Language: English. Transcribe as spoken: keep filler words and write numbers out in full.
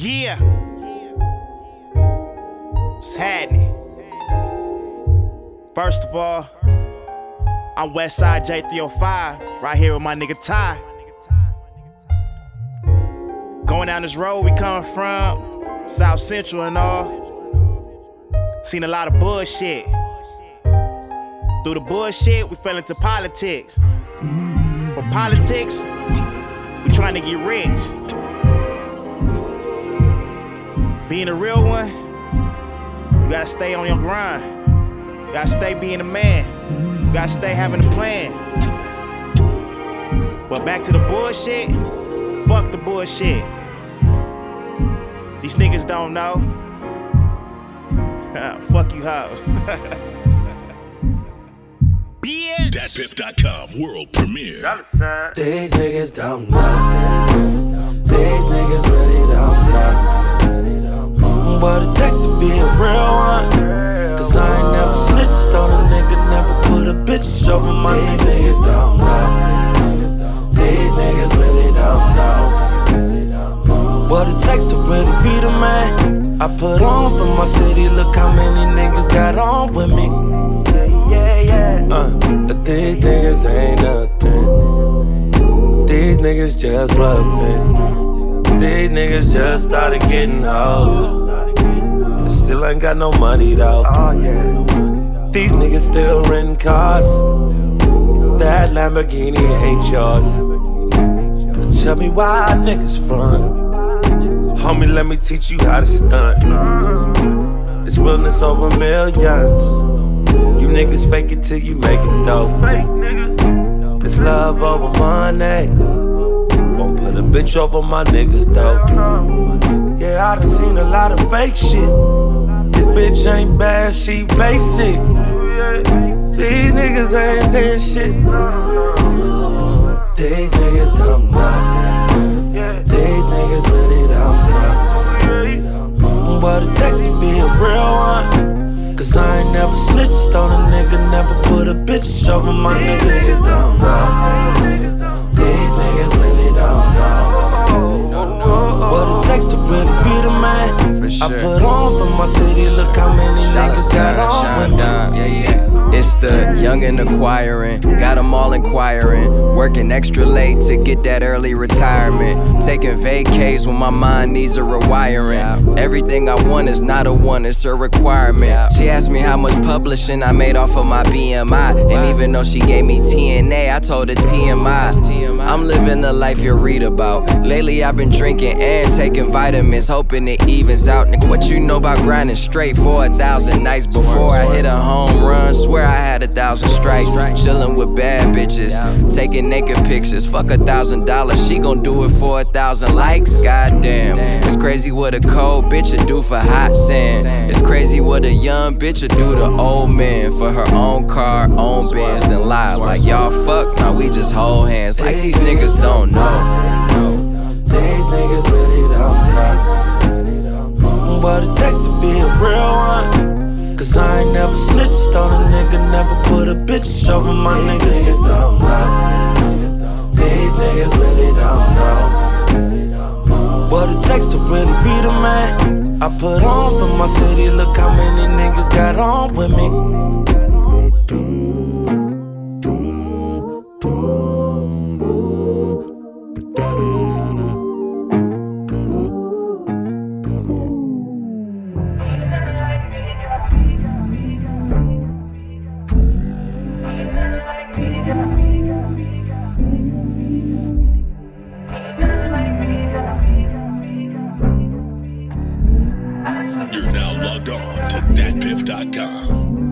Yeah. What's happening? First of all, I'm Westside J three oh five, right here with my nigga Ty. Going down this road we come from, South Central and all. Seen a lot of bullshit. Through the bullshit, we fell into politics. From politics, we trying to get rich. Being a real one, you gotta stay on your grind. You gotta stay being a man. You gotta stay having a plan. But back to the bullshit, fuck the bullshit. These niggas don't know. Fuck you hoes. Bitch. Dat Piff dot com world premiere. These niggas don't know. These niggas really don't know. But it takes to be a real one. Cause I ain't never snitched on a nigga, never put a bitch over my These niggas don't know. These niggas really don't know. What it takes to really be the man. I put on for my city, look how many niggas got on with me. Uh, but these niggas ain't nothing. These niggas just bluffing. These niggas just started getting hoes. And still ain't got no money though. These niggas still renting cars. That Lamborghini ain't yours. Tell me why niggas front. Homie, let me teach you how to stunt. It's realness over millions. You niggas fake it till you make it though. It's love over money. Won't put a bitch over my niggas though. Yeah, I done seen a lot of fake shit. This bitch ain't bad, she basic. These niggas ain't saying shit. These niggas don't know. These niggas really don't know. But it takes to be a real one. Cause I ain't never snitched on a nigga, never put a bitch over my niggas. These niggas don't know. These niggas really don't know. But it takes to really be the man. Sure. I put on for my city, look how many Shout niggas got on with me. Yeah, yeah. It's the young and acquiring, got them all inquiring. Working extra late to get that early retirement. Taking vacays when my mind needs a rewiring. Everything I want is not a want, it's a requirement. She asked me how much publishing I made off of my B M I. And even though she gave me T N A, I told her T M I. I'm living the life you read about. Lately I've been drinking and taking vitamins, hoping it evens out. Nigga, what you know about grinding straight for a thousand nights before I hit a home run? Swear I had a thousand strikes, chillin' with bad bitches, taking naked pictures. Fuck a thousand dollars, she gon' do it for a thousand likes. Goddamn, it's crazy what a cold bitch would do for hot sand. It's crazy what a young bitch would do to old man for her own car, own Benz, then lie like y'all fuck. Now we just hold hands like these niggas don't know. These niggas really don't know. But it takes to be a real one. Cause I ain't never snitched on a nigga, never put a bitch over my niggas. These niggas don't know. These niggas really don't know. What it takes to really be the man. I put on for my city, look how many niggas got on with me. You're now logged on to Dat Piff dot com.